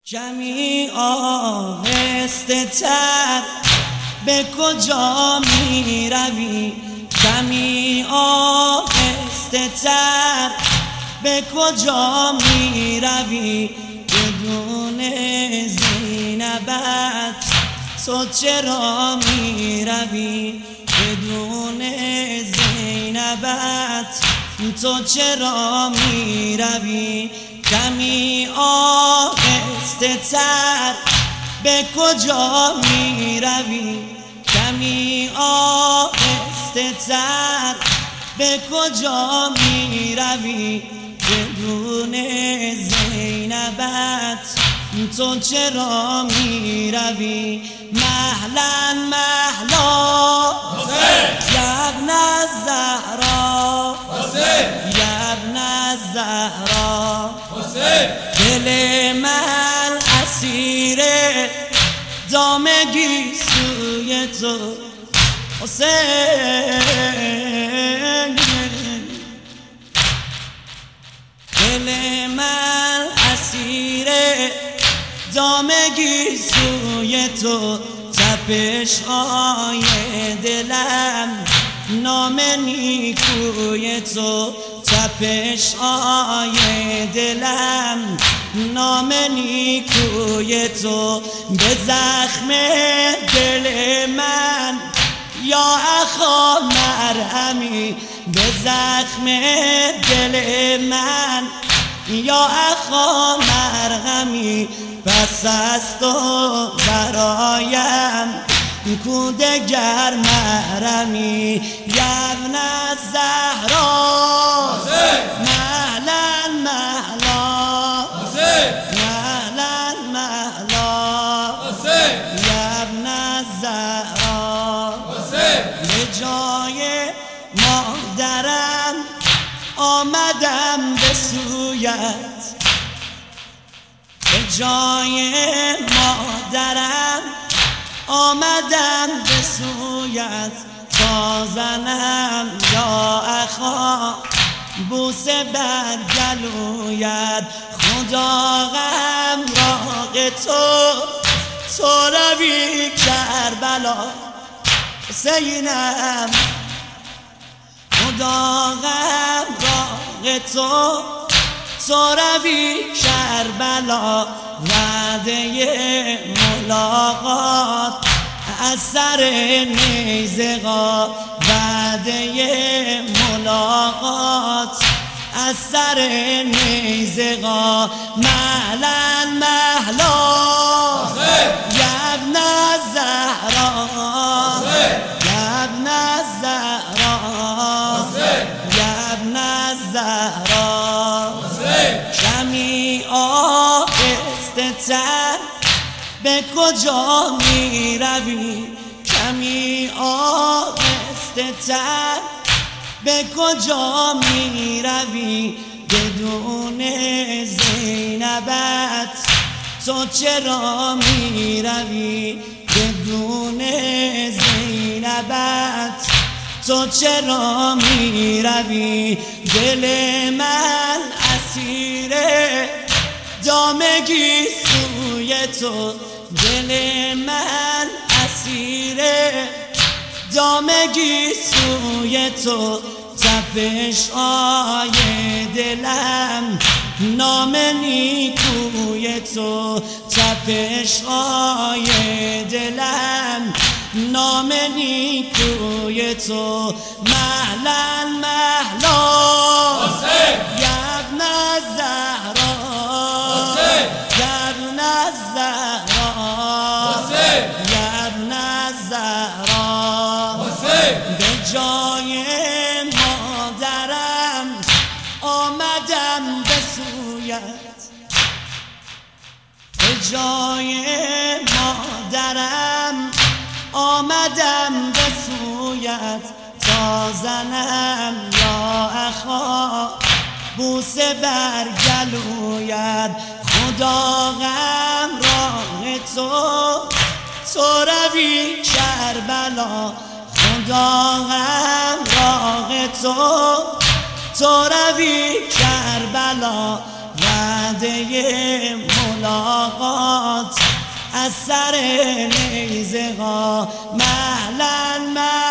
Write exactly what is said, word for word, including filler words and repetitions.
کمی آهسته تر به کجا می روی؟ کمی آهسته تر به کجا می روی؟ بدون زینبت تو چرا می روی؟ بدون زینبت تو چرا می روی؟ کمی آهسته تر به کجا می روی؟ کمی آهسته تر به کجا می روی؟ بدون زینبت تو چرا می روی؟ مهلا مهلا یا ابن الزهرا، یا ابن الزهرا، دل من اسیر دام گیسوی تو حسین، دل من اسیر دام گیسوی تو، تپش های دلم نام نیکوی تو، تپش های دلم نام نیکوی تو، به زخم دل من یا اخا مرهمی، به زخم دل من یا اخا مرهمی، پس از تو برایم کو دگر محرمی؟ یا ابن الزهرا مهلا مهلا، مهلا مهلا، یا ابن الزهرا، به جای مادرم آمدم به سویت، به جای مادرم آمدم به سویت، تا زنم یا اخا بوسه بر گلویت، خدا غمراق تو تو روی کربلا حسینم، خدا غمراق تو تو روی کربلا، وعده ملاقات از سر نیزگا، وعده ملاقات از سر نیزگا، مهلا مهلا یا ابن الزهرا، یا ابن الزهرا، یا ابن الزهرا، کمی آهسته تر به کجا می روی؟ کمی آهسته تر به کجا می روی؟ بدون زینبت تو چرا می روی؟ بدون زینبت تو چرا می روی؟ دل من اسیر دام گیسوی تو، دل من اسیر دام گیسوی تو، تپش های دلم نام نیکوی تو، تپش های دلم نام نیکوی تو، مهلا مهلا یا ابن الزهرا، یا ابن الزهرا، یا ابن الزهرا، به جای مادرم آمدم به سویت، به جای مادرم آمدم به سویت، تا زنم یا اخا بوسه بر گلویت، خدا غمراق تو تو روی کربلا، خدا غمراق تو تو روی کربلا، وعده ملاقات ملاقات از سر نیزه ها مهلا